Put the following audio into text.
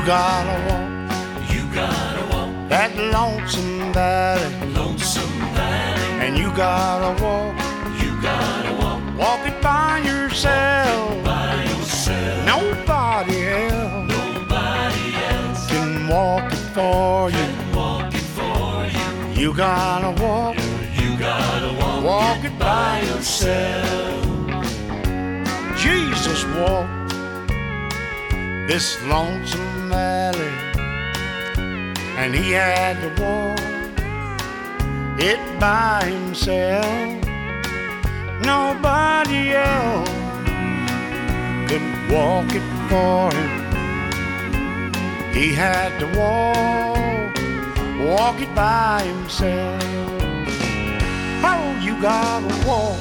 gotta walk, You gotta walk that lonesome valley, lonesome valley. and you gotta walk, You gotta walk it by yourself. by yourself. Nobody else Nobody else can walk it for you. can walk it for you. You gotta walk, You gotta walk it by yourself. Jesus walked this lonesome valley, and he had to walk it by himself. Nobody else could walk it for him. He had to walk it by himself. Oh, you gotta walk